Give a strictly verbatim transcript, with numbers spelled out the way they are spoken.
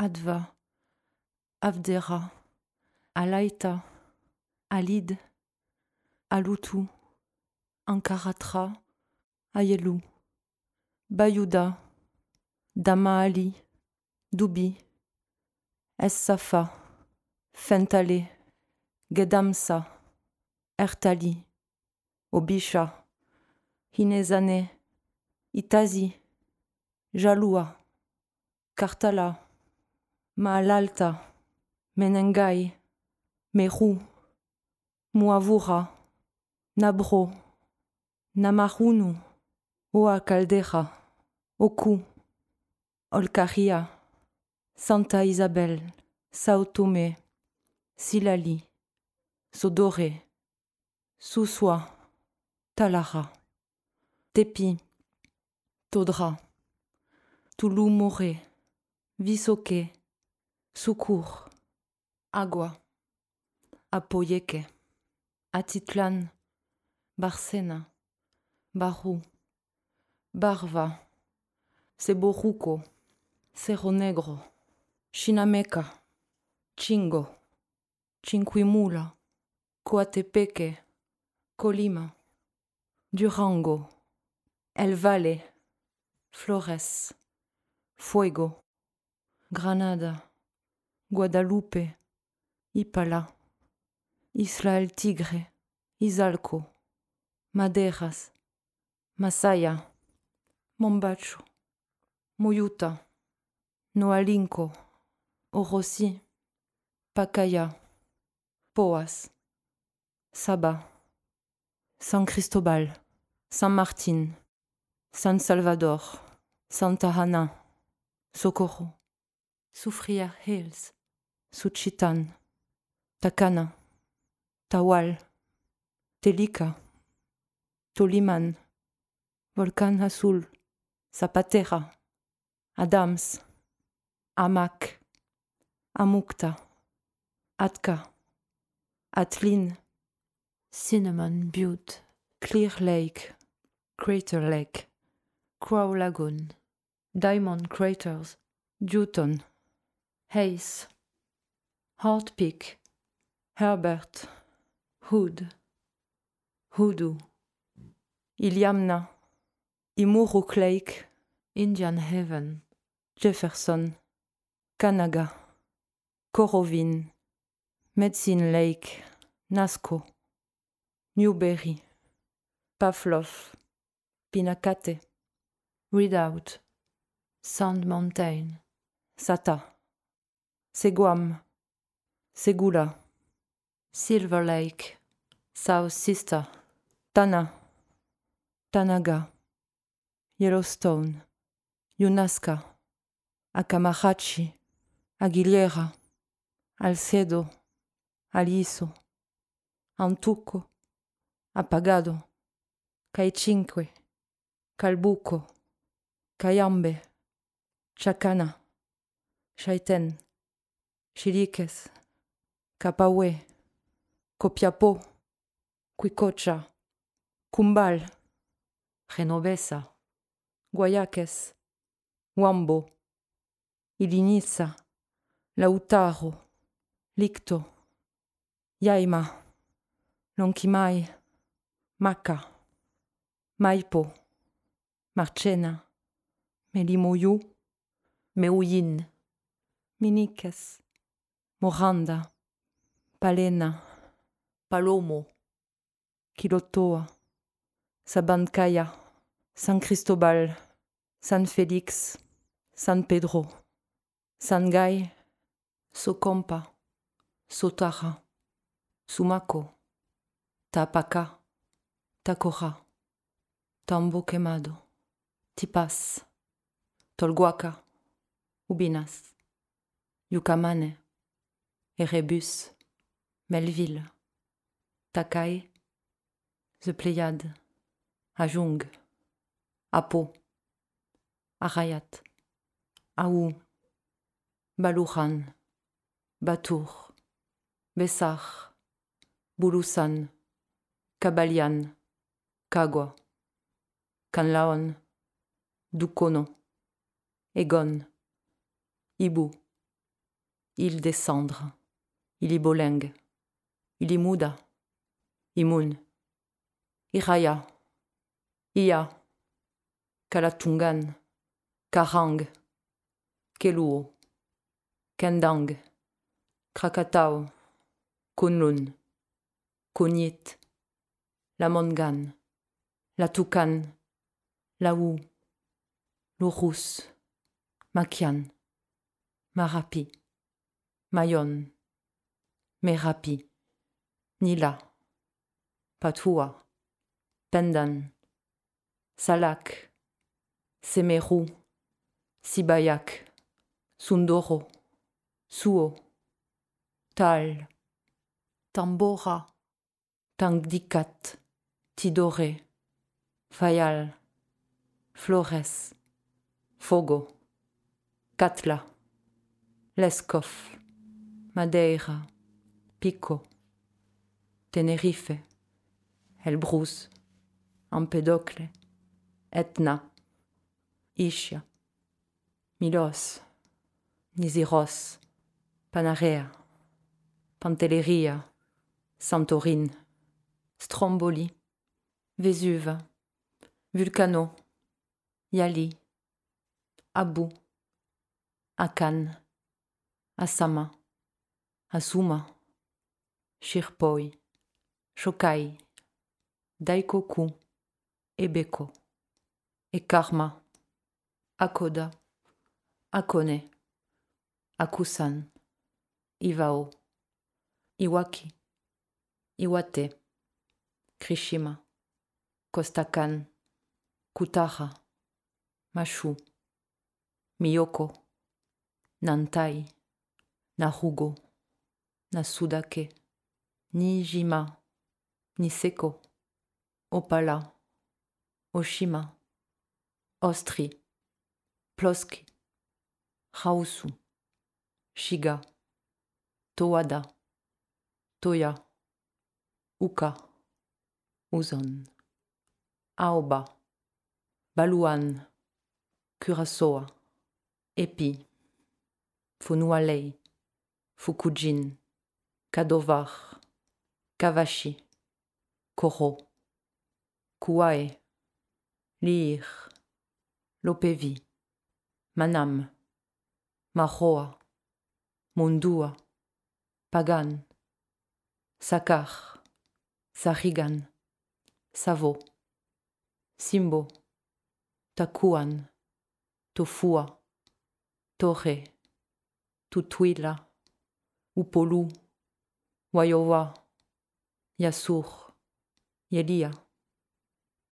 Adva, Avdera, Alaïta, Alid, Alutu, Ankaratra, Ayelou, Bayuda, Damaali, Doubi, Essafa, Fentale, Gedamsa, Ertali, Obisha, Hinezane, Itazi, Jaloua, Kartala, Maalalta, Menengai, Meru, Muavura, Nabro, Namarunu, Oa Caldera, Oku, Olkaria, Santa Isabel, Sao Tomé, Silali, Sodore, Soussoua, Talara, Tepi, Todra, Toulou Moré, Visoke, Soukour, Agua, Apoyeke, Atitlan, Barsena, Barou, Barva, Seboruco, Cerro Negro, Chinameca, Chingo, Chinquimula, Coatepeque, Colima, Durango, El Valle, Flores, Fuego, Granada, Guadalupe, Ipala, Isla El Tigre, Izalco, Maderas, Masaya, Mombacho, Moyuta, Noalinco, Orosi, Pacaya, Poas, Saba, San Cristobal, San Martin, San Salvador, Santa Ana, Socorro, Soufrière Hills, Suchitan, Tacana, Tawal, Telica, Toliman, Volcan Azul, Zapatera, Adams, Amak, Amukta, Atka, Atlin, Cinnamon Butte, Clear Lake, Crater Lake, Crow Lagoon, Diamond Craters, Newton, Hayes, Heart Peak, Herbert, Hood, Hoodoo, Iliamna, Imuruk Lake, Indian Heaven, Jefferson, Kanaga, Korovin, Medicine Lake, Nasco, Newberry, Pavlov, Pinacate, Redoubt, Sand Mountain, Sata, Seguam, Segula, Silver Lake, South Sister, Tana, Tanaga, Yellowstone, Yunasca, Acamahachi, Aguilera, Alcedo, Aliso, Antuco, Apagado, Caicinque, Calbuco, Cayambe, Chacana, Chaiten, Chiliques, Capahue, Copiapó, Cuicocha, Cumbal, Genovesa, Guayaques, Huambo, Iliniza, Lautaro, Licto, Yaima, Lonquimay, Maca, Maipo, Marchena, Melimoyu, Meuyin, Miniques, Moranda, Palena, Palomo, Quilotoa, Sabancaya, San Cristobal, San Félix, San Pedro, San Gay, Socompa, Sotara, Sumaco, Tapaca, Tacora, Tambo Quemado, Tipas, Tolguaca, Ubinas, Yucamane, Erebus, Melville, Takai, The Pléiade, Ajung, Apo, Arayat, Aou, Balouchan, Batour, Bessar, Bouloussan, Kabalian, Kagwa, Canlaon, Dukono, Egon, Ibu, il descendre, il y bolengue, il y muda, imun, iraya, ia, kalatungan, karang, keluo, kendang, krakatau, kunlun, kunyit, la mongan, la tukan, la ou, l'urus, makian, marapi, mayon, merapi, nila, patua, pendan, salak, semeru, sibayak, sundoro, suo, tal, tambora, tangdikat, tidore, fayal, flores, fogo, catla, lescof, Madeira, Pico, Tenerife, Elbrus, Empedocle, Etna, Ischia, Milos, Niziros, Panarea, Pantelleria, Santorin, Stromboli, Vésuve, Vulcano, Yali, Abu, Akan, Asama, Asuma, Shirpoi, Shokai, Daikoku, Ebeko, Ekarma, Akoda, Akone, Akusan, Ivao, Iwaki, Iwate, Krishima, Kostakan, Kutara, Mashu, Miyoko, Nantai, Narugo, Nasudake, Nijima, Niseko, Opala, Oshima, Ostri, Ploski, Hausu, Shiga, Toada, Toya, Uka, Uzon, Aoba, Baluan, Curaçao, Epi, Funualei, Fukujin, Kadovar, Kavashi, Koro, Kuae, Lir, Lopevi, Manam, Mahoa, Mundua, Pagan, Sakar, Sarigan, Savo, Simbo, Takuan, Tofua, Tore, Tutuila, Upolu, Wayowa, Yasur, Yelia.